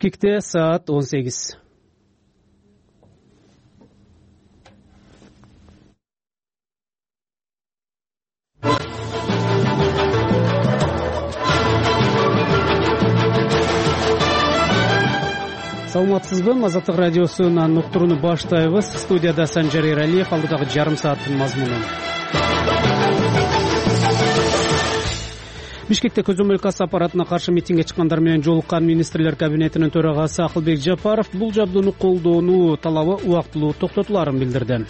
Бишкекте саат 18. Саламатсызбы? Азаттык радиосунан уктурууну баштайбыз. Студияда Санжар Эралиев, алдыдагы жарым сааттын мазмуну. Бишкекте көзөмөл касса аппаратына каршы митингге чыккандар менен жолуккан министрлер кабинетинин төрагасы Акылбек Жапаров бул жабдууну колдоону талабы убактылуу токтотуларын билдирди.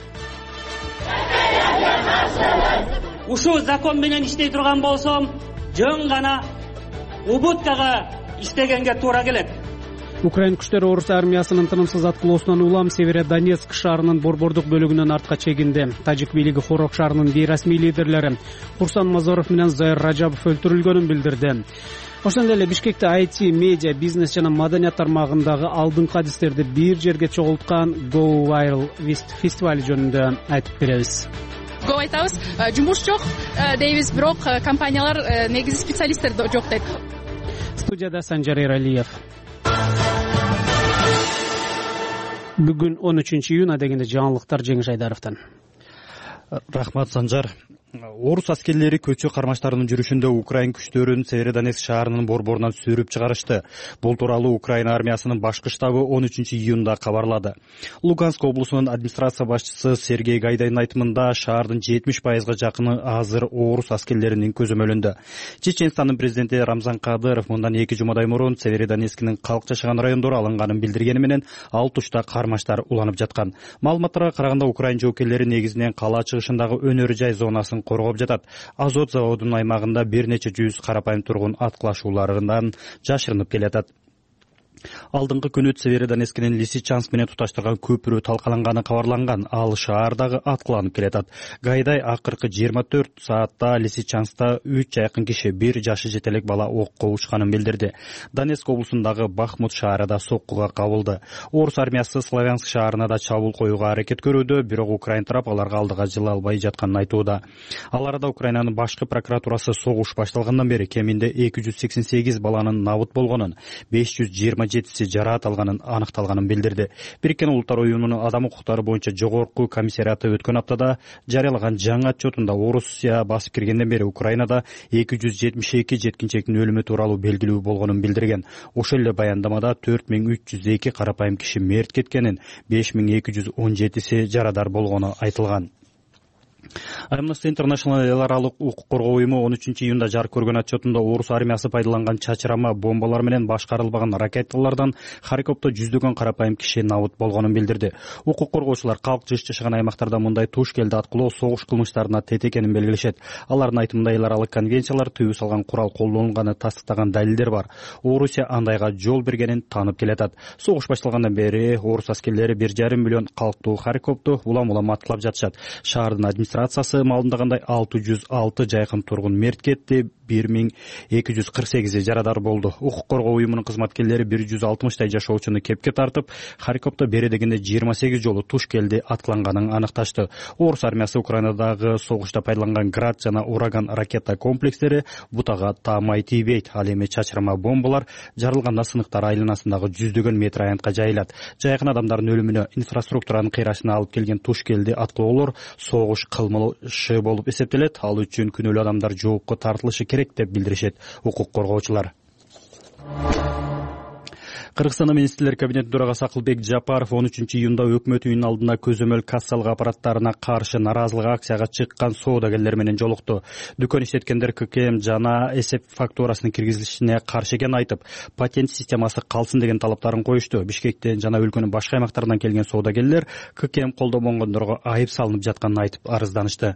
Ушул закон менен иштей турган болсом, жөн гана убуткага иштегенге туура келет. Украин күчтөрү орус армиясынын тынымсыз аткылоосунан улам Северодонецк шаарынын борбордук бөлүгүнөн артка чегинди. Тажик бийлиги Хорок шаарынын бейрасмий лидерлери Курсан Мазоров менен Зайыр Ражабов өлтүрүлгөнүн билдирди. Ошондой эле Бишкекте IT, медиа, бизнес жана маданият тармагындагы алдыңкы адистерди бир жерге чогулткан Go Viral фестивали жөнүндө айтып беребиз. Көп айтабыз, жумуш жок дейбиз, бирок компаниялар негизи специалисттер жок дейт. Студияда Санжар Эралиев. Бүгүн 13 июнь дегенде жаңылыктар Жеңиш Айдаровдон. Рахмат, Санжар. Орус аскерлери көчө кармаштарынын жүрүшүндө Украин күчтөрүн Северодонецк шаарынын борборунан сүрүп чыгарышты. Бул тууралуу Украина армиясынын башкы штабы 13 июнда кабарлады. Луганск облусунун администрация башчысы Сергей Гайдайдын айтымында шаардын 70%га жакыны азыр орус аскерлеринин көзөмөлүндө. Чеченстандын президенти Рамзан Кадыров мындан 2 жумадай мурун Северодонецктин калк жашаган райондору алынганын билдиргени менен ал тушта кармаштар уланып жаткан. Маалыматтарга караганда Украин жоокерлери негизинен кала чыгышындагы өнөр жай зонасын коргоп жатат. Азот заводунун аймагында бир нече жүз карапайым тургун аткылашууларынан жашырынып келатат. Алдыңкы күнү Северодонецктин Лисичанск менен туташтырган көпүрө талкаланганы кабарланган. Ал шаардагы аткыланып келатат. Гайдай акыркы 24 саатта Лисичанскта 3 жакын киши, 1 жашы жетелек бала окко учканын билдирди. Донецк облусундагы Бахмут шаары да соккуга кабылды. Орус армиясы Славянск шаарына да чабуул коюуга аракет көрүүдө, бирок Украин тарап аларга алдыга жыла албай жатканын айтууда. Ал арада Украинанын башкы прокуратурасы согуш башталгандан бери кеминде 288 баланын набыт болгонун, 527 жараат алганын аныкталганын билдирди. Бириккен Улуттар уюмунун адам укуктары боюнча жогорку комиссариаты өткөн аптада жарыялаган жаңы отчетунда Орусия басып киргенден бери Украинада 272 жеткинчектин өлүмү тууралуу белгилүү болгонун билдирген. Ошол эле баяндамада 4302 карапайым киши мерт кеткенин, 5217 жарадар болгону айтылган. Amnesty International эл аралык укук коргоо уюму 13 июнда жарык көргөн отчетунда орус армиясы пайдаланган чачырама бомбалар менен башкарылбаган ракеталардан Харьковдо жүздөгөн карапайым киши набыт болгонун билдирди. Укук коргоочулар калк жыш жашаган аймактарда мындай туш келди аткылоо согуш кылмыштарына тет экенин белгилешет. Алардын айтымында эл аралык конвенциялар тыюу салган курал колдонулганы тастыктаган далилдер бар. Орусия андайга жол бергенин таанып келатат. Согуш башталгандан бери орус аскерлери 1,5 миллион калктуу Харьковду улам-улам аткылап жатышат. Шаардын администрациясы маалымдагандай 606 жайкын тургун мерт кетти, 1248 жарадар болду. Укук коргоо уюмунун кызматкерлери 160 жашоочуну кепке тартып, Харьковдо бере дегенде 28 жолу туш келди аткыланганын аныкташты. Орус армиясы Украинадагы согушта пайдаланган Град жана Ураган ракета комплекстери бутага таамай тийбейт. Ал эми чачырма бомбалар жарылганда сыныктар айланасындагы жүздөгөн метр аянтка жайылат. Жайкын адамдардын өлүмүнө, инфраструктуранын кыйрашына алып келген туш келди аткылоолор согуш кылмышы болуп эсептелет. Ал үчүн күнөөлүү адамдар жоопко тартылышы керек деп билдиришет укук коргоочулар. Кыргызстандын министрлер кабинетинин төрагасы Акылбек Жапаров 13 июнда өкмөт үйүнүн алдына көзөмөл кассалык аппараттарына каршы наразылык акцияга чыккан соодагерлер менен жолукту. Дүкөн иштеткендер ККМ жана эсеп фактурасынын киргизилишине каршы экенин айтып, патент системасы калсын деген талаптарын коюшту. Бишкектен жана өлкөнүн башка аймактарынан келген соодагерлер ККМ колдомогондорго айып салынып жатканын айтып арызданышты.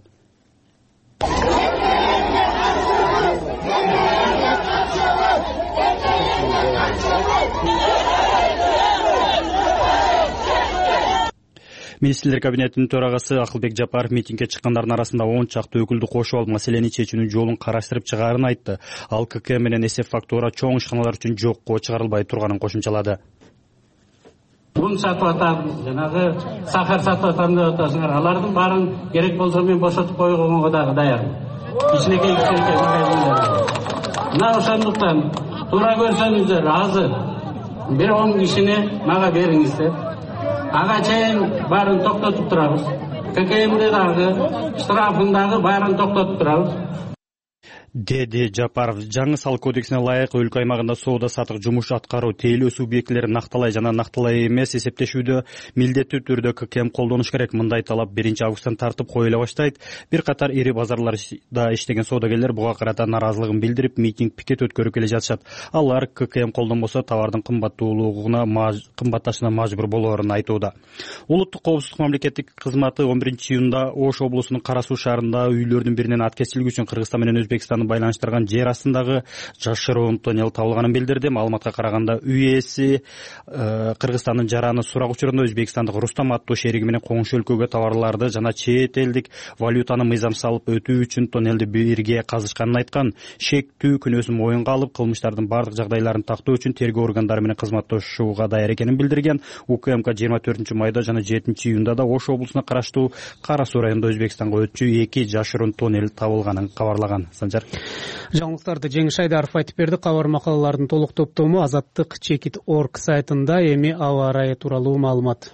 Министрлер кабинетинин төрагасы Акылбек Жапаров митингге чыккандардын арасында 10 чакты өкүлдү кошуп алып маселени чечүүнүн жолун караштырып чыгаарын айтты. Ал ККМ менен эсеп фактура чоң ишканалар үчүн жокко чыгарылбай турганын кошумчалады. Un сатып атам, жанагы сахар сатып атам деп атасыңар. Алардын баарын керек болсо мен бошотуп койгонго дагы даярмын. Кичинекей мына ошондуктан туура көрсөңүздөр азыр бир 10 кишини мага бериңиздер. Ага чейин баарын токтотуп турабыз. ККМде дагы, штрафын дагы баарын токтотуп турабыз. деди Жапаров. Жаңы салык кодексине ылайык өлкө аймагында соода сатык жумуш аткаруу тейлөө субъектилери накталай жана накталай эмес эсептешүүдө милдеттүү түрдө ККМ колдонуш керек. Мындай талап 1-августтан тартып коюла баштайт. Бир катар ири базарларда иштеген соодагерлер буга карата нааразылыгын билдирип, митинг, пикет өткөрүп келе жатышат. Алар ККМ колдонбосо товардын кымбатташына мажбур болоорун айтууда. Улуттук коопсуздук мамлекеттик кызматы 11-июнда Ош облусунун Кара Суу шаарында үйлөрдүн биринен аткезчилик үчүн Кыргызстан менен Өзбекстанды байланыштырган жер астындагы жашыруун тоннел табылганын билдирди. Маалыматка караганда үй ээси Кыргызстандын жараны сурак учурунда Өзбекстандык Рустам аттуу шериги менен коңшу өлкөгө товарларды жана чет элдик валютаны мыйзам салып өтүү үчүн тоннелди бирге казышканын айткан. Шектүү күнөөсүн моюнга алып, кылмыштардын бардык жагдайларын тактоо үчүн тергөө органдары менен кызматташууга даяр экенин билдирген. УКМК 24-майда жана 7-июнда да Ош облусуна караштуу Кара Суу районунда Өзбекстанга өтчү 2 жашыруун тоннел табылганын кабарлаган. Санжар. Жаңылыктарды Жеңиш Айдаров айтып берди. Кабар макалалардын толук топтому Азаттык.org сайтында. Эми аба ырайы тууралуу маалымат.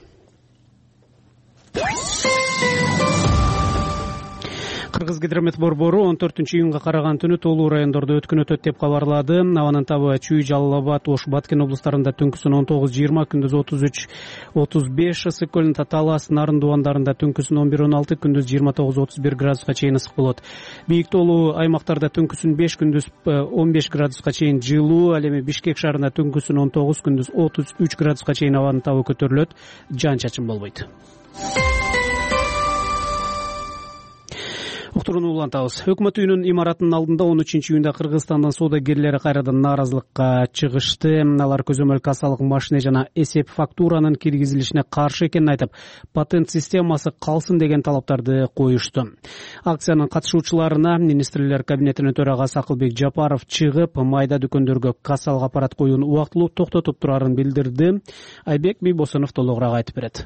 Кыргызгидромет борбору 14-июнга караган түнү толуу райондордо өткөн өтөт деп кабарлады. Абанын табы Чүй, Жалал Абад, Ош, Баткен облустарында түнкүсүн 19-20, күндүз 33-35, ысык көлүнүн Талас, Нарын дубандарында түнкүсүн 11-16, күндүз 29-31 градуска чейин ысык болот. Бийик толуу аймактарда түнкүсүн 5, күндүз 15 градуска чейин жылуу. Ал эми Бишкек шаарында түнкүсүн 19, күндүз 33 градуска чейин абанын табы көтөрүлөт. Жан чачын болбойт. Уктурууну улантабыз. Өкмөт үйүнүн имаратынын алдында 13-июнда Кыргызстандын соодагерлери кайрадан нааразылыкка чыгышты. Алар көзөмөл кассалык машина жана эсеп фактуранын киргизилишине каршы экенин айтып, патент системасы калсын деген талаптарды коюшту. Акциянын катышуучуларына министрлер кабинетинин төрагасы Акылбек Жапаров чыгып, майда дүкөндөргө кассалык аппарат коюуну убактылуу токтотуп турарын билдирди. Айбек Бийбосунов толугураак айтып берет.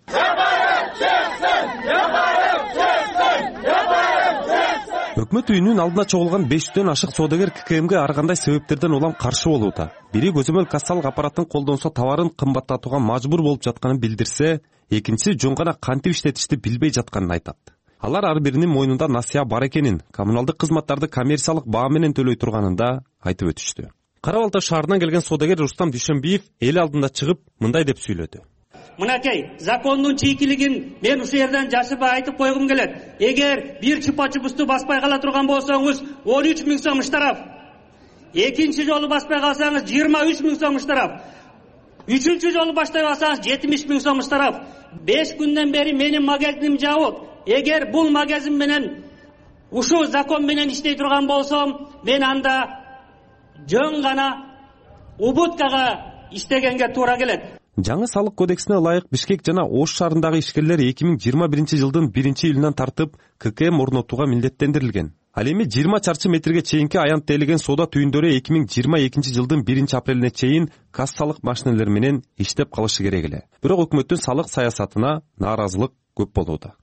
Өкмөт үйүнүн алдына чогулган 500дөн ашык соодагер ККМге ар кандай себептерден улам каршы болууда. Бири көзөмөл кассалык аппараттын колдонсо товарын кымбаттатууга мажбур болуп жатканын билдирсе, экинчиси жөн гана кантип иштетишти билбей жатканын айтат. Алар ар биринин мойнунда насыя бар экенин, коммуналдык кызматтарды коммерциялык баа менен төлөй турганын да айтып өтүштү. Кара Балта шаарынан келген соодагер Рустам Дүйшөнбиев эл алдында чыгып мындай деп сүйлөдү. Мынакей, закондун чийкилигин мен ушул жерден жашыбай айтып койгум келет. Эгер бир чупа-чупусту баспай кала турган болсоңуз 13 000 сом штраф. Экинчи жолу баспай калсаңыз 23 000 сом штраф. Үчүнчү жолу баштай калсаңыз 70 000 сом штраф. 5 күндөн бери менин магазиним жабык. Эгер бул магазин менен ушул закон менен иштей турган болсом, мен анда жөн гана убуткага иштегенге туура келет. Жаңы салык кодексине ылайык Бишкек жана Ош шаарындагы ишкерлер 2021-жылдын 1-июлунан тартып ККМ орнотууга милдеттендирилген. Ал эми 20 чарчы метрге чейинки аянт тейлеген соода түйүндөрү 2022-жылдын 1-апрелине чейин кассалык машинелер менен иштеп калышы керек эле. Бирок өкмөттүн салык саясатына нааразылык көп болууда.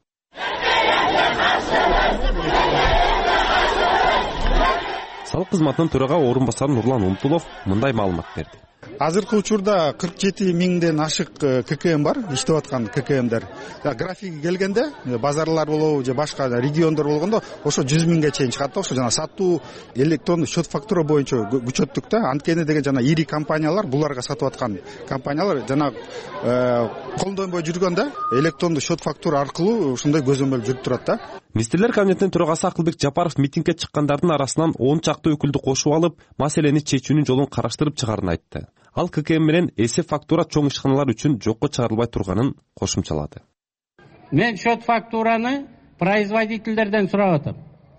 Салык кызматынын төрага орун басары Нурлан Умтулов мындай маалымат берди. Азыркы учурда 47 миңден ашык ККМ бар, иштеп аткан ККМдер. Графиги келгенде базарлар болобу же башка региондор болгондо ошо 100 миңге чейин чыгат да. Ошо жана сатуу электрондук счет фактура боюнча күчөттүк да. Анткени деген жана ири компаниялар буларга сатып аткан компаниялар жана колдонбой жүргөндө электрондук счет фактура аркылуу ушундай көзөмөл жүрүп турат да. Министрлер кабинетинин төрагасы Акылбек Жапаров митингге чыккандардын арасынан 10 чакты өкүлдү кошуп алып, маселени чечүүнүн жолун караштырып чыгарын айтты. Ал ККМ менен эсеп фактура чоң ишканалар үчүн жокко чыгарылбай турганын кошумчалады. Мен счет фактураны производительдерден сурап атам.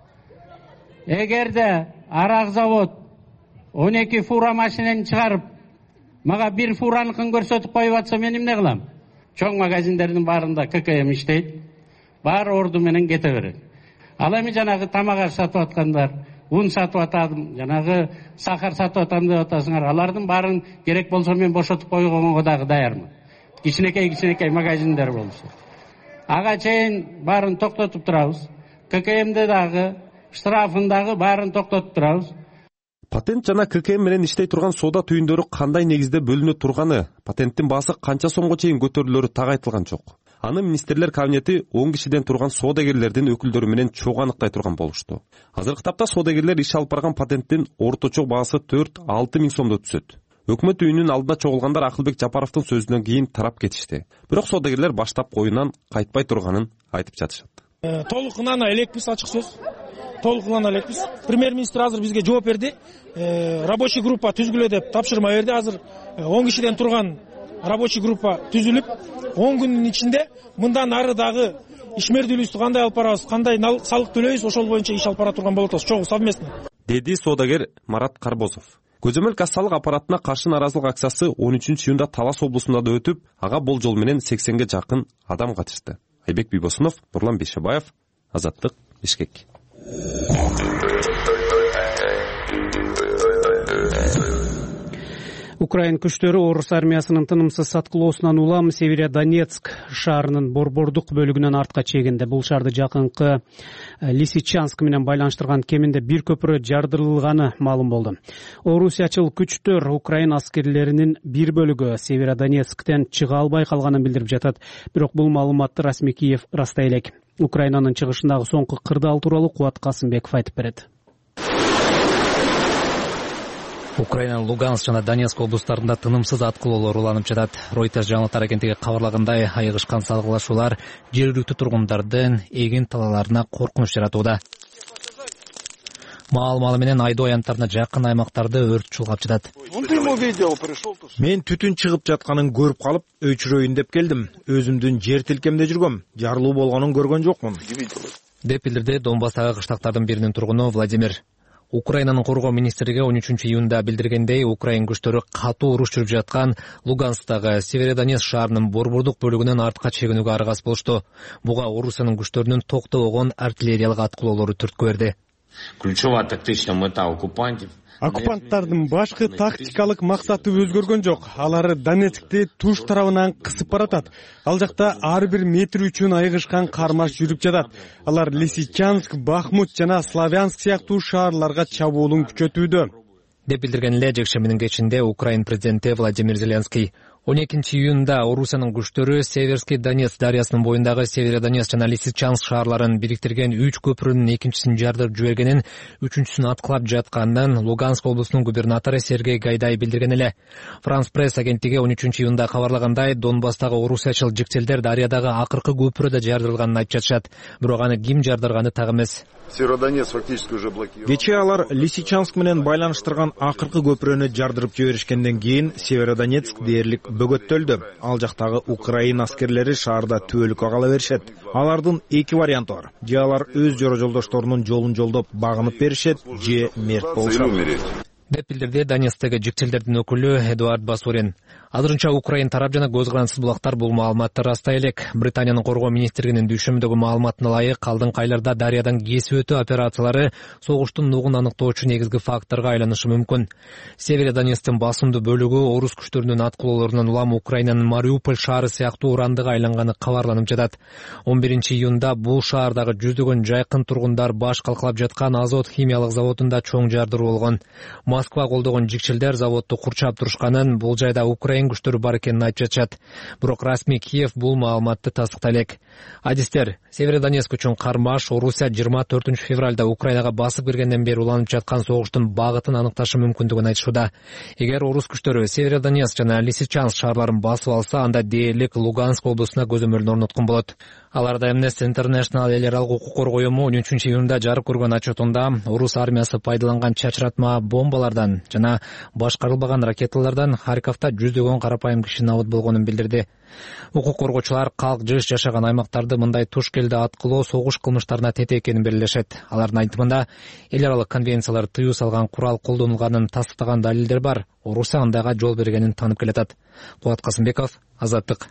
Эгерде арак завод 12 фура машинени чыгарып, мага бир фураныкын көрсөтүп коюп атса, мен эмне кылам? Чоң магазиндердин баарында ККМ иштейт. Бар орду менен кете берет. Ал эми жанагы тамак аш сатып аткандар, un сатып атам, жанагы сахар сатып атам деп атасыңар. Алардын баарын керек болсо мен бошотуп койгонго дагы даярмын. Кичинекей магазиндер болсо. Ага чейин баарын токтотуп турабыз. ККМде дагы, штрафын дагы баарын токтотуп турабыз. Патент жана ККМ менен иштей турган соода түйүндөрү кандай негизде бөлүнө турганы, патенттин баасы канча сомго чейин көтөрүлөрү так айтылган жок. Аны министрлер кабинети 10 кишиден турган соодагерлердин өкүлдөрү менен чогуу аныктай турган болушту. Азыркы тапта соодагерлер иш алып барган патенттин орточо баасы 4-6 миң сомдо түшөт. Өкмөт үйүнүн алдында чогулгандар Акылбек Жапаровдун сөзүнөн кийин тарап кетишти. Бирок соодагерлер баштап коюнан кайтпай турганын айтып жатышат. Толук ынана элекпиз, ачык сөз. Толук ынана элекпиз. Премьер-министр азыр бизге жооп берди. Рабочий группа түзгүлө деп тапшырма берди. Азыр 10 кишиден турган рабочий группа түзүлүп, 10 күндүн ичинде мындан ары дагы ишмердүүлүктү кандай алып барабыз, кандай салык төлөйбүз, ошол боюнча иш алып бара турган болот атабыз, чогуу совместно. Деди соодагер Марат Карбозов. Көзөмөл кассалык аппаратына каршы нааразылык акциясы 13-июнда Талас облусунда да өтүп, ага болжол менен 80ге жакын адам катышты. Айбек Бийбосунов, Нурлан Бейшебаев, Азаттык, Бишкек. Украин күчтөрү орус армиясынын тынымсыз саткылоосунан улам Северодонецк шаарынын борбордук бөлүгүнөн артка чегинди. Бул шаарды жакынкы Лисичанск менен байланыштырган кеминде бир көпүрө жардырылганы маалым болду. Орусиячыл күчтөр Украин аскерлеринин бир бөлүгү Северодонецктен чыга албай калганын билдирип жатат. Бирок бул маалыматты расмий Киев ырастай элек. Украинанын чыгышындагы соңку кырдаал тууралуу Кубат Касымбеков айтып берет. Украинанын Луганск жана Донецк облустарында тынымсыз аткылоолор уланып жатат. Reuters жаңылыктар агенттиги кабарлагандай, айыгышкан салгылашуулар жергиликтүү тургундардын эгин талааларына коркунуч жаратууда. Маал менен айдоо аянттарына жакын аймактарды өрт чулгап жатат. Мен түтүн чыгып жатканын көрүп калып, өчүрөйүн деп келдим. Өзүмдүн жер тилкемде жүргөм. Жарылуу болгонун көргөн жокмун. Деп билдирди Донбасстагы кыштактардын биринин тургуну Владимир. Украинанын коргоо министрлиги 13-июнда билдиргендей, Украин күчтөрү катуу уруш жүрүп жаткан Луганскдагы Северодонецк шаарынын борбордук бөлүгүнөн артка чегинүүгө аргасыз болушту. Буга Орусиянын күчтөрүнүн токтобогон артиллериялык аткылоолору түрткү берди. Ключевая тактичная мета оккупантов. Оккупанттардын башкы тактикалык максаты өзгөргөн жок. Алар Донецкти туш тарабынан кысып баратат. Ал жакта ар бир метр үчүн айыгышкан кармаш жүрүп жатат. Алар Лисичанск, Бахмут жана Славянск сыяктуу шаарларга чабуулун күчөтүүдө. Деп билдирген эле жекшембинин кечинде Украин президенти Владимир Зеленский. 12-июнда Орусиянын күчтөрү Северский Донец дарыясынын боюндагы Северодонецк жана Лисичанск шаарларын бириктирген 3 көпүрөнүн экинчисин жардырып жибергенин, үчүнчүсүн аткылап жатканын Луганск облусунун губернатору Сергей Гайдай билдирген эле. Франс пресс агенттиги 13-июнда кабарлагандай, Донбасстагы орусиячыл жикчелдер дарыядагы акыркы көпүрөдө жардырылганын айтып жатышат. Бирок аны ким жардырганы так эмес. Кечээ алар Лисичанск менен байланыштырган акыркы көпүрөнү жардырып жиберишкенден кийин Северодонецк дээрлик бөгөттөлдү. Ал жактагы Украин аскерлери шаарда түбөлүккө кала беришет. Алардын эки варианты бар. Же алар өз жора жолдошторунун жолун жолдоп багынып беришет, же мерт болушат. Деп билдирди Донецктеги жикчелдердин өкүлү Эдуард Басурин. Азырынча Украин тарап жана көз карансыз булактар бул маалыматты растай элек. Британиянын коргоо министрлигинин дүйшөмдөгү маалыматына ылайык, алдыңкы айларда дарыядан кесип өтүү операциялары согуштун нугун аныктоочу негизги факторго айланышы мүмкүн. Северодонецктин басымдуу бөлүгү орус күчтөрүнүн аткылоолорунан улам Украинанын Мариуполь шаары сыяктуу урандыга айланганы кабарланып жатат. 11-июнда бул шаардагы жүздөгөн жайкын тургундар баш калкалап жаткан Азот химиялык заводунда чоң жардыруу болгон. Москва колдогон жикчелдер заводду курчап турушканын, бул жайда Украин күчтөрү бар экенин айтып жатышат. Бирок расмий Киев бул маалыматты тастыктай элек. Адистер, Северодонецк үчүн кармаш Орусия 24 февралда Украинага басып киргенден бери уланып жаткан согуштун багытын аныкташы мүмкүндүгүн айтышууда. Эгер орус күчтөрү Северодонецк жана Лисичанск шаарларын басып алса, анда дээрлик Луганск облусуна көзөмөлүн орноткон болот. Аларда Amnesty International эл аралык укук коргоо уюму 13-июнда жарык көргөн отчетунда орус армиясы пайдаланган чачыратма бомбалардан жана башкарылбаган ракеталардан Харьковда жүздөгөн карапайым киши набыт болгонун билдирди. Укук коргоочулар калк жыш жашаган аймактарды мындай туш келди аткылоо согуш кылмыштарына тете экенин белгилешет. Алардын айтымында эл аралык конвенциялар тыюу салган курал колдонулганын тастыктаган далилдер бар. Орусия андайга жол бергенин таанып келатат. Кубат Касымбеков, Азаттык.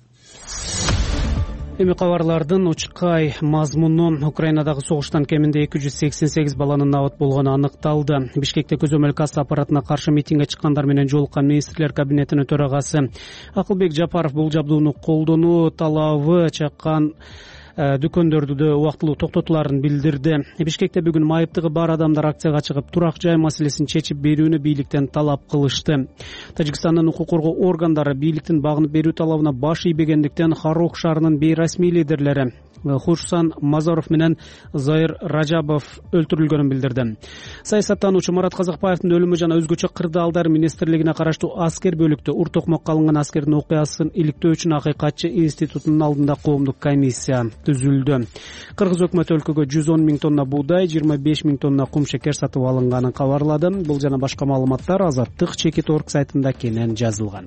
Эми кабарлардын учкай мазмуну: Украинадагы согуштан кеминде 288 баланын набыт болгону аныкталды. Бишкекте көзөмөл касса аппаратына каршы митингге чыккандар менен жолуккан министрлер кабинетинин төрагасы Акылбек Жапаров бул жабдууну колдонуу талабы чаккан дүкөндөрдү да убактылуу токтотуларын билдирди. Бишкекте бүгүн майыптыгы бар адамдар акцияга чыгып турак жай маселесин чечип берүүнү бийликтен талап кылышты. Тажикстандын укук коргоо органдары бийликтин багынып берүү талабына баш ийбегендиктен Хорок шаарынын бейрасмий лидерлери Хурсан Мазоров менен Зайыр Ражабов өлтүрүлгөнүн билдирди. Саясаттануучу Марат Казакбаевдин өлүмү жана өзгөчө кырдаалдар министрлигине караштуу аскер бөлүктө ур токмокко алынган аскердин окуясын иликтөө үчүн Акыйкатчы институтунун алдында коомдук комиссия түзүлдү. Кыргыз өкмөтү өлкөгө 110 000 тонна буудай, 25 000 тонна кум шекер сатып алынганын кабарлады. Бул жана башка маалыматтар Азаттык Чекит.org сайтында кенен жазылган.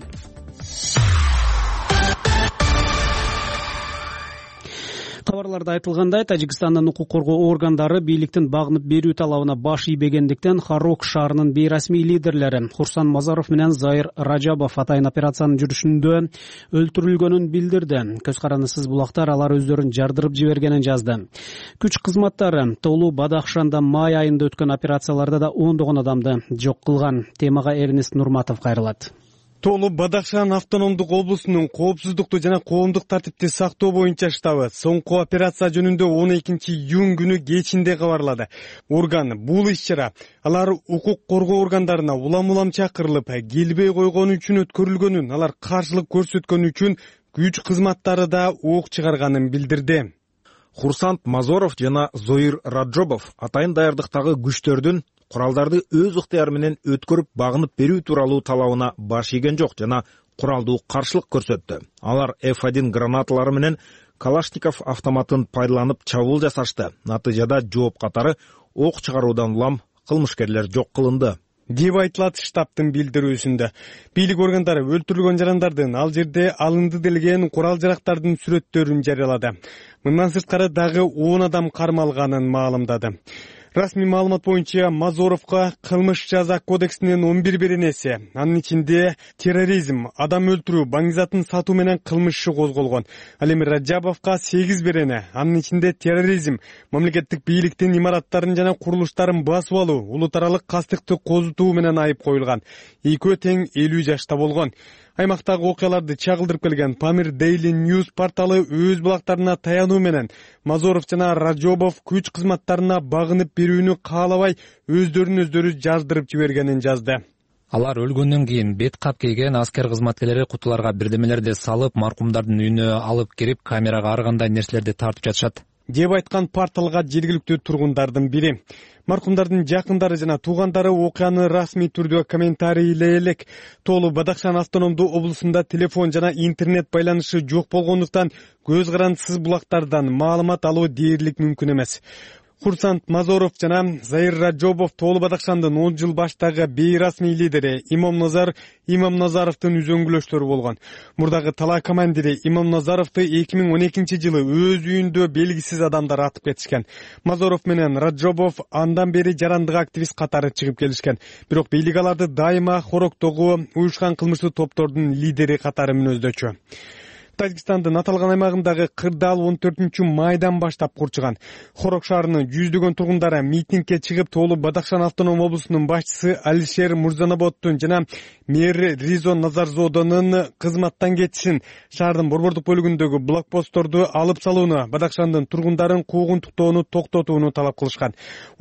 Кабарларда айтылгандай, Тажикстандын укук коргоо органдары бийликтин багынып берүү талабына баш ийбегендиктен Хорок шаарынын бейрасмий лидерлери Хурсан Мазоров менен Зайыр Ражабов атайын операциянын жүрүшүндө өлтүрүлгөнүн билдирди. Көз карандысыз булактар алар өздөрүн жардырып жибергенин жазды. Күч кызматтары Толу Бадахшанда май айында өткөн операцияларда да ондогон адамды жок кылган. Темага Эрнест Нурматов кайрылат. Толу Бадахшан автономдук облусунун коопсуздукту жана коомдук тартипти сактоо боюнча штабы соңку операция жөнүндө 12-июнь күнү кечинде кабарлады. Орган бул иш-чара алар укук коргоо органдарына улам чакырылып, келбей койгон үчүн өткөрүлгөнүн, алар каршылык көрсөткөн үчүн күч кызматтары да ок чыгарганын билдирди. Хурсан Мазоров жана Зайыр Ражабов атайын даярдыктагы күчтөрдүн куралдарды өз ыктыяры менен өткөрүп багынып берүү тууралуу талабына баш ийген жок жана куралдуу каршылык көрсөттү. Алар F1 гранаталары менен Калашников автоматын пайдаланып чабуул жасашты. Натыйжада жооп катары ок чыгаруудан улам кылмышкерлер жок кылынды деп айтылат штабтын билдирүүсүндө. Бийлик органдары өлтүрүлгөн жарандардын ал жерде алынды делген курал жарактардын сүрөттөрүн жарыялады. Мындан сырткары дагы 10 адам кармалганын маалымдады. Расмий маалымат боюнча Мазоровго кылмыш жаза кодексинин 11 беренеси, анын ичинде терроризм, адам өлтүрүү, баңгизатын сатуу менен кылмышы козголгон. Ал эми Ражабовго 8 берене, анын ичинде терроризм, мамлекеттик бийликтин имараттарын жана курулуштарын басып алуу, улут аралык кастыкты козутуу менен айып коюлган. Экөө тең 50 жашта болгон. Аймактагы окуяларды чагылдырып келген Pamir Daily News порталы өз булактарына таянуу менен Мазоров жана Ражабов күч кызматтарына багынып берүүнү каалабай өздөрүн жардырып жибергенин жазды. Алар өлгөндөн кийин бет кап кийген аскер кызматкерлери кутуларга бирдемелерди салып, маркумдардын үйүнө алып кирип, камерага ар кандай нерселерди тартып жатышат деп айткан порталга жергиликтүү тургундардын бири. Маркумдардын жакындары жана туугандары окуяны расмий түрдө комментарийлей элек. Толу Бадахшан автономдуу облусунда телефон жана интернет байланышы жок болгондуктан көз карандысыз булактардан маалымат алуу дээрлик мүмкүн эмес. Хурсан Мазоров жана Зайыр Ражабов Толу Бадахшандын 10 жыл баштагы бейрасмий лидери Имам Назаровдун үзөңгүлөштөрү болгон. Мурдагы талаа командири Имам Назаровду 2012 жылы өз үйүндө белгисиз адамдар атып кетишкен. Мазоров менен Ражабов андан бери жарандык активист катары чыгып келишкен. Бирок бийлик аларды дайыма Хорокдогу уюшкан кылмыштуу топтордун лидери катары мүнөздөчү. Тажикстандын аталган аймагындагы кырдаал 14-майдан баштап курчуган. Хорок шаарынын жүздөгөн тургундары митингге чыгып, Толу Бадахшан автоном облусунун башчысы Алишер Мурзанаботтун жана мэр Ризо Назарзодонун кызматтан кетишин, шаардын борбордук бөлүгүндөгү блокпостторду алып салууну, Бадахшандын тургундарын куугунтуктоону токтотууну талап кылышкан.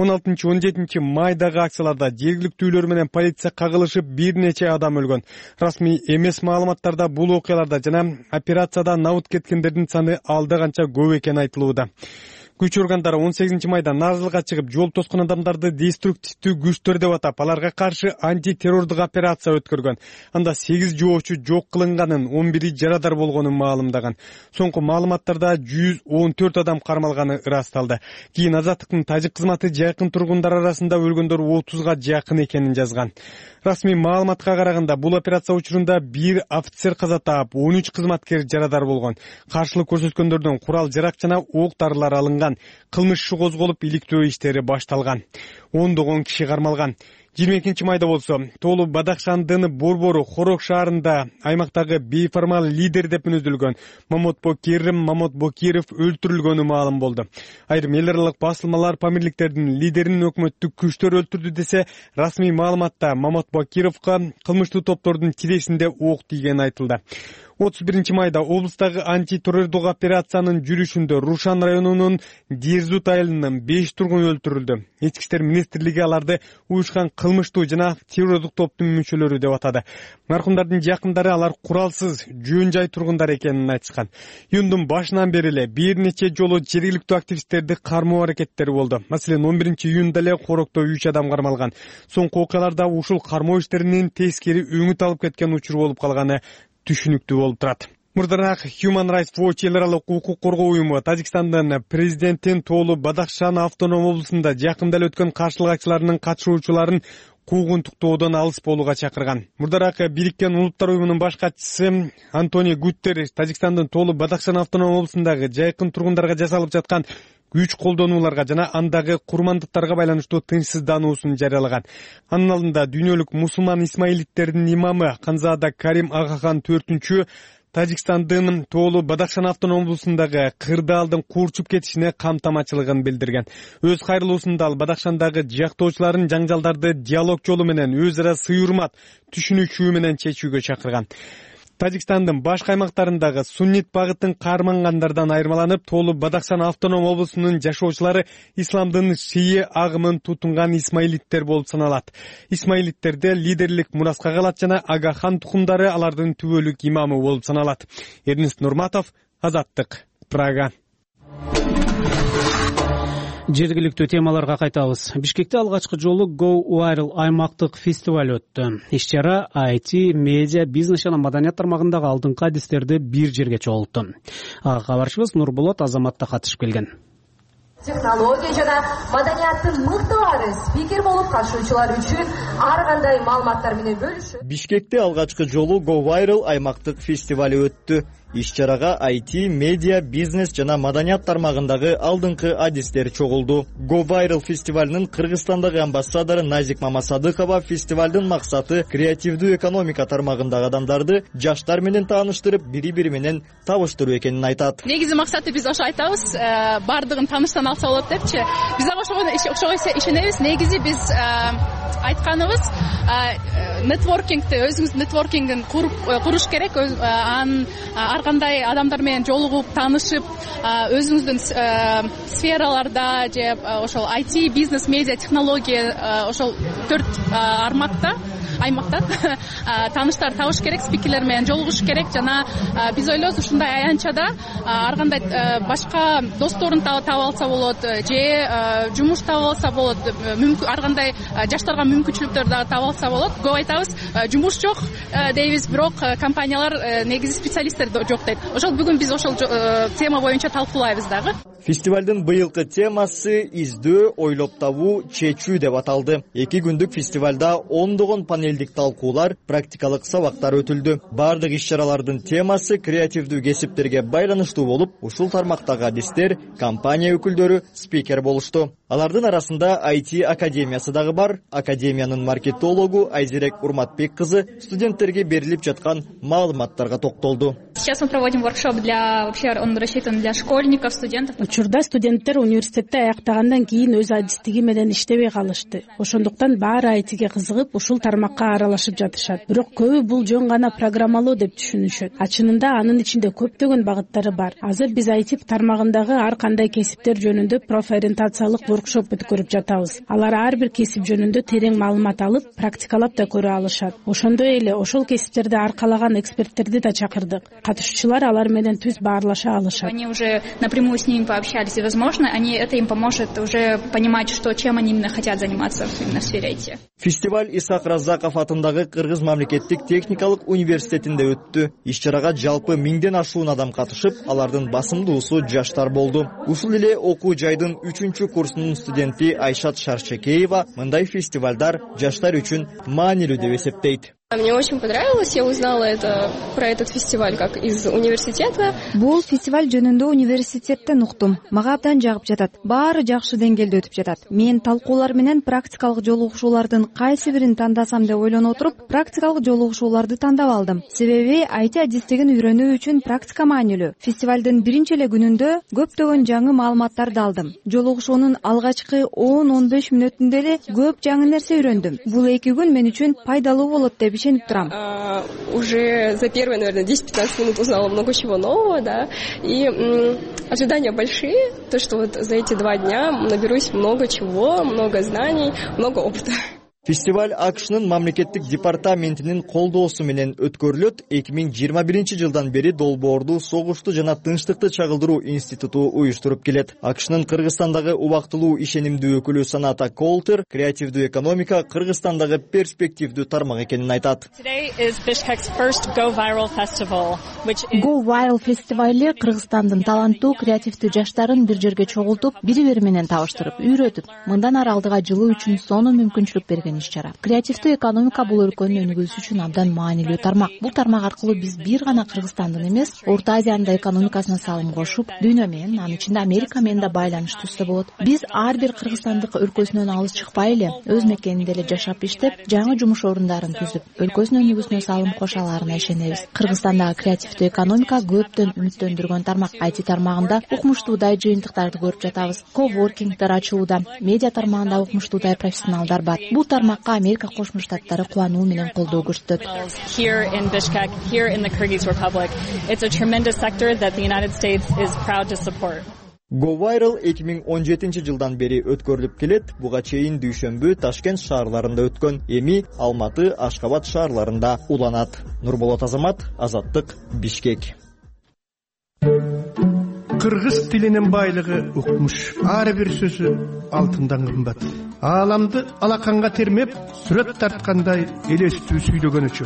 16-17 майдагы акцияларда жергиликтүүлөр менен полиция кагылышып, бир нече адам өлгөн. Расмий эмес маалыматтарда бул окуяларда жана операцияда набыт кеткендердин саны алда канча көп экени айтылууда. Күч органдары 18 майда Назылга чыгып, жол тоскон адамдарды деструктивдүү күчтөр деп атап, аларга каршы антитеррордук операция өткөргөн. Анда 8 жоочу жок кылынганын, 11 жарадар болгонун маалымдаган. Соңку маалыматтарда 114 адам кармалганы ырасталды. Кийин Азаттыктын тажик кызматы жакын тургундар арасында өлгөндөр 30га жакын экенин жазган. Расмий маалыматка караганда, бул операция учурунда 1 офицер каза таап, 13 кызматкер жарадар болгон. Каршылык көрсөткөндөрдөн курал жарак жана ок дарылар алынган. Кылмыш козголуп, иликтөө иштери башталган. Ондогон киши кармалган. 22 майда болсо, Толу Бадахшандын борбору Хорок шаарында аймактагы бейформал лидер деп мүнөздөлгөн Мамот Бокиров өлтүрүлгөнү маалым болду. Айрым эл аралык басылмалар памирликтердин лидерин өкмөттүк күчтөр өлтүрдү десе, расмий маалыматта Мамот Бокировго кылмыштуу топтордун тиресинде ок тийгени айтылды. 31 майда облустагы антитеррордук операциянын жүрүшүндө Рушан районунун Дирзут айылынын 5 тургуну өлтүрүлдү. Ички иштер министрлиги аларды уюшкан кылмыштуу жана террордук топтун мүчөлөрү деп атады. Маркумдардын жакындары алар куралсыз жөн жай тургундар экенин айтышкан. Июндун башынан бери эле бир нече жолу жергиликтүү активисттерди кармоо аракеттери болду. Маселен, 11 июнда эле Корокто 3 адам кармалган. Соңку окуяларда ушул кармоо иштеринин тескери өңүт алып кеткен учур болуп калганы түшүнүктүү болуп турат. Мурдараак Human Rights Watch эл аралык укук коргоо уюму Тажикстандын президенттин Тоолу Бадахшан автоном облусунда жакында эле өткөн каршылык акцияларынын катышуучуларын куугунтуктоодон алыс болууга чакырган. Мурдараак Бириккен Улуттар уюмунун баш катчысы Антонио Гутерриш Тажикстандын Тоолу Бадахшан автоном облусундагы жайкын тургундарга жасалып жаткан күч колдонууларга жана андагы курмандыктарга байланыштуу тынчсыздануусун жарыялаган. Анын алдында дүйнөлүк мусулман исмаилиттердин имамы Канзада Карим Агахан 4-чү Тажикстандын Тоолу Бадахшан автоном облусундагы кырдаалдын курчуп кетишине камтамачылыгын билдирген. Өз кайрылуусунда ал Бадахшандагы жактоочуларын жаңжалдарды диалог жолу менен өз ара сый-урмат, түшүнүшүү менен чечүүгө чакырган. Тажикстандын башка аймактарындагы суннит багыттын кармангандардан айырмаланып, Тоолу Бадахшан автоном облусунун жашоочулары исламдын шии агымын тутунган исмаилиттер болуп саналат. Исмаилиттерде лидерлик Мураска калат жана Агахан тукумдары алардын түбөлүк имамы болуп саналат. Эрнест Нурматов, Азаттык, Прага. Жергиликтүү темаларга кайтабыз. Бишкекте алгачкы жолу Go Viral аймактык фестиваль өттү. Иш-чара IT, медиа, бизнес жана маданият тармагындагы алдыңкы адистерди бир жерге чогултту. Кабарчыбыз Нурболот Азаматта катышып келген. Технология жана маданияттын мыктылары спикер болуп катышуучулар үчүн ар кандай маалыматтар менен бөлүшүп. Бишкекте алгачкы жолу Go Viral аймактык фестиваль өттү. Иш-чарага IT, медиа, бизнес жана маданият тармагындагы алдыңкы адистер чогулду. Go Viral фестивалынын Кыргызстандагы амбассадору Назик Мамасадыкова фестивалдын максаты креативдүү экономика тармагындагы адамдарды жаштар менен тааныштырып, бири-бири менен табыштыруу экенин айтат. Негизи максаты биз ошо айтабыз, бардыгын тааныштан алса болот депчи. Биз ошого ишенебиз. Негизи биз айтканыбыз нетворкингти, өзүңүздүн нетворкингин куруш керек. Ар кандай адамдар менен жолугуп, таанышып, өзүңүздүн сфераларда же ошол IT, бизнес, медиа, технология ошол 4 аймакта тааныштар табыш керек, спикерлер менен жолугуш керек жана биз ойлойбуз ушундай аянтчада ар кандай башка досторун таап алса болот, же жумуш таап алса болот, ар кандай жаштарга мүмкүнчүлүктөр таап алса болот. Көп айтабыз, жумуш жок дейбиз, бирок компаниялар негизи специалисттер жок дейт. Ошол бүгүн биз ошол тема боюнча талкуулайбыз дагы. Фестивалдын быйылкы темасы издөө, ойлоп табуу, чечүү деп аталды. 2 күндүк фестивалда ондогон панелдик талкуулар, практикалык сабактар өтүлдү. Бардык иш-чаралардын темасы креативдүү кесиптерге байланыштуу болуп, ушул тармактагы адистер, компания өкүлдөрү спикер болушту. Алардын арасында IT академиясы дагы бар. Академиянын маркетологу Айзерек Урматбек кызы студенттерге берилип жаткан маалыматтарга токтолду. Сейчас мы проводим воркшоп он рассчитан для школьников, студентов. Учурда студенттер университетте аяктагандан кийин өз адистиги менен иштебей калышты. Ошондуктан баары айтиге кызыгып, ушул тармакка аралашып жатышат. Бирок көбү бул жөн гана программалоо деп түшүнүшөт. Чынында анын ичинде көптөгөн багыттары бар. Азыр биз IT тармагындагы ар кандай кесиптер жөнүндө профориентациялык воркшоп өткөрүп жатабыз. Алар ар бир кесип жөнүндө терең маалымат алып, практикалап да көрө алышат. Ошондой эле ошол кесиптерди аркалаган эксперттерди да чакырдык. Катышуучулар алар менен түз баарлаша алышат. Они уже напрямую с ними пообщались, и, возможно, это им поможет уже понимать, чем они именно хотят заниматься именно в сфере IT. Фестиваль Исак Раззаков атындагы Кыргыз мамлекеттик техникалык университетинде өттү. Иш-чарага жалпы 1000ден ашуун адам катышып, алардын басымдуусу жаштар болду. Ушул эле окуу жайдын 3-чү курсунун студенти Айшат Шарчекеева мындай фестивалдар жаштар үчүн маанилүү деп эсептейт. Мне очень понравилось, я узнала про этот фестиваль как из университета. Бул фестиваль жөнүндө университеттен уктум. Мага абдан жагып жатат. Баары жакшы деңгээлде өтүп жатат. Мен талкуулар менен практикалык жолугушуулардын кайсы бирин тандасам деп ойлонуп отуруп, практикалык жолугушууларды тандап алдым. Себеби IT адистигин үйрөнүү үчүн практика маанилүү. Фестивалдын биринчи эле күнүндө көптөгөн жаңы маалыматтарды алдым. Жолугушуунун алгачкы 10-15 мүнөтүндө эле көп жаңы нерсе үйрөндүм. Бул 2 күн мен үчүн пайдалуу болот деп ишенип турам. Уже за первые, наверное, 10-15 минут узнала много чего нового, да, и ожидания большие, то, что вот за эти 2 дня наберусь много чего, много знаний, много опыта. Фестиваль АКШнын мамлекеттик департаментинин колдоосу менен өткөрүлөт. 2021 жылдан бери долбоорду согушту жана тынчтыкты чагылдыруу институту уюштуруп келет. АКШнын Кыргызстандагы убактылуу ишенимдүү өкүлү Саната Колтер креативдүү экономика Кыргызстандагы перспективдүү тармак экенин айтат. Go Viral фестивали Кыргызстандын таланттуу креативдүү жаштарын бир жерге чогултуп, бири-бири менен табыштырып, үйрөтүп, мындан ары алдыга жылуу үчүн сонун мүмкүнчүлүк берген иш-чара. Креативдүү экономика бул өлкөнүн өнүгүүсү үчүн абдан маанилүү тармак. Бул тармак аркылуу биз бир гана Кыргызстандын эмес, Орто Азиянын да экономикасына салым кошуп, дүйнө менен, анын ичинде Америка менен да байланыш түзсө болот. Биз ар бир кыргызстандык өлкөсүнөн алыс чыкпай эле, өз мекенинде эле жашап иштеп, жаңы жумуш орундарын түзүп, өлкөсүнүн өнүгүүсүнө салым кошо аларына ишенебиз. Кыргызстандагы креативдүү экономика көптөн үмүттөндүргөн тармак. IT тармагында укмуштуудай жыйынтыктарды көрүп жатабыз. Коворкингдер ачууда, медиа тармагында укмуштуудай профессионалдар бар. Бул тармакка Америка Кошмо Штаттары кубануу менен колдоо көрсөтөт. Go Viral 2017 жылдан бери өткөрүлүп келет. Буга чейин дүйшөмбү, Ташкент шаарларында өткөн, эми Алматы, Ашкабад шаарларында уланат. Нурболот Азамат, Азаттык, Бишкек. Кыргыз тилинин байлыгы укмуш. Ар бир сөзү алтындан кымбат. Ааламды алаканга термеп, сүрөт тарткандай элестүү сүйлөгөн үчүн.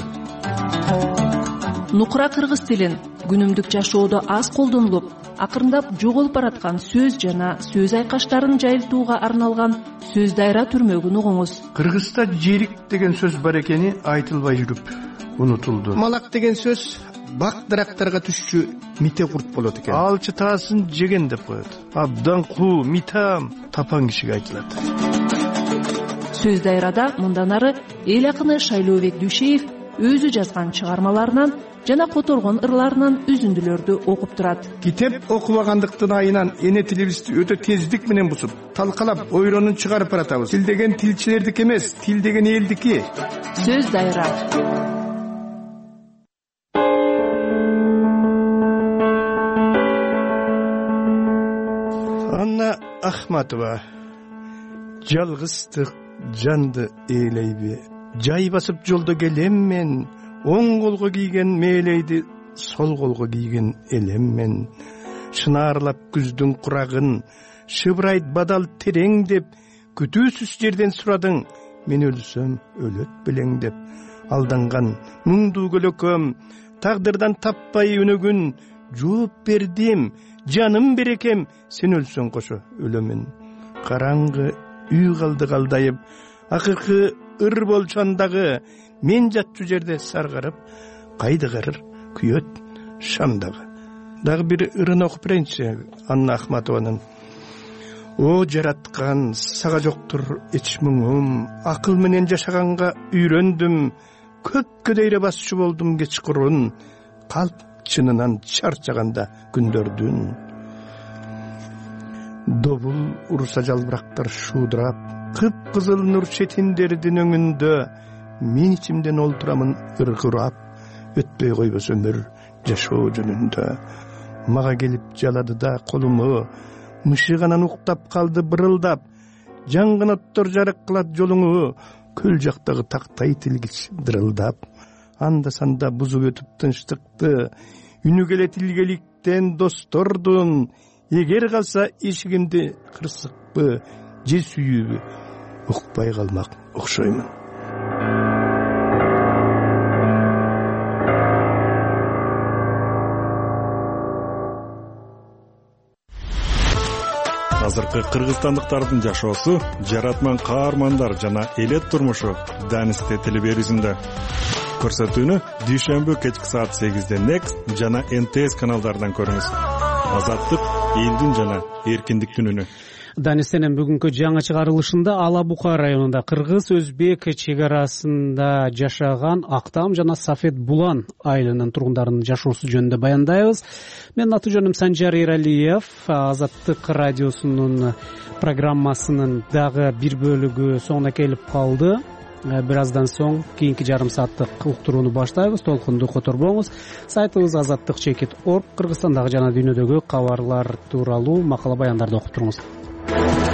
Нукура кыргыз тилин күнүмдүк жашоодо аз колдонулуп, акырындап жоголуп бараткан сөз жана сөз айкаштарын жайылтууга арналган сөз дайра түрмөгүн угуңуз. Кыргызда жерик деген сөз бар экени айтылбай жүрүп унутулду. Малак деген сөз бак дарактарга түшчү мите курт болот экен. Алчы таасын жеген деп коет. Абдан куу, митам тапан кишиге айтылат. Сөз дайрада мындан ары эл акыны Шайлообек Дүйшеев өзү жазган чыгармаларынан жана которгон ырларынан үзүндүлөрдү окуп турат. Китеп окубагандыктын айынан эне тилибизди өтө тездик менен бусуп, талкалап, ойронун чыгарып баратабыз. Тил деген тилчилердики эмес, тил деген элдики. Сөз дайра. Анна Ахматова. Жалгыздык жанды ээлейби. Жай басып жолдо келем мен, оң колго кийген мээлейди, сол колго кийген элем мен. Шынаарлап күздүн курагын, шыбырайт бадал терең деп, күтүүсүз жерден сурадың, мен өлсөм өлөт белең деп. Алданган муңдуу көлөкөм, тагдырдан таппай өнөгүн, жооп бердим, жаным берекем, сен өлсөң кошо өлөмүн. Караңгы үй калды калдайып, акыркы ыр болчондагы, мен жатчу жерде саргарып, кайдыгырыр күйөт шамдагы. Дагы бир ырын окуп берейинчи, Анна Ахматованын. О жараткан, сага жоктур эч муңум, акыл менен жашаганга үйрөндүм, көпкө дейре басчу болдум кечкурун, калп чынынан чарчаганда күндөрдүн. Добул уруса жалбырактар шуудурап, кып-кызыл нур четиндердин өңүндө, мен ичимден олтурамын ыргырап, өтпөй койбос өмүр жашоо жөнүндө. Мага келип жалады да колуму, мышыганан уктап калды бырылдап, жангын оттор жарык кылат жолуңу, көл жактагы тактай тилгич дырылдап. Анда санда бузуп өтүп тынчтыкты, үнү келет илгеликтен достордун. Эгер калса эшигимди кырсыкпы, же сүйүүбү, укпай калмак окшоймун. Азыркы кыргызстандыктардын жашоосу, жаратман каармандар жана элет турмушу Данисте телеберүүсүндө. Көрсөтүүнү дүйшөмбү кечки саат 8-де Next жана НТС каналдарынан көрүңүз. Азаттык элдин жана эркиндиктин үнү. Данистенин бүгүнкү жаңы чыгарылышында Ала Бука районунда кыргыз-өзбек чек арасында жашаган Актам жана Сафет Булан айылынын тургундарынын жашоосу жөнүндө баяндайбыз. Менин аты жөнүм Санжар Эралиев. Азаттык радиосунун программасынын дагы бир бөлүгү соңуна келип калды. бир аздан соң кийинки жарым сааттык уктурууну баштайбыз. Толкунду которбоңуз. Сайтыбыз azattik.org. Кыргызстандагы жана дүйнөдөгү кабарлар тууралуу макала баяндарды окуп туруңуз.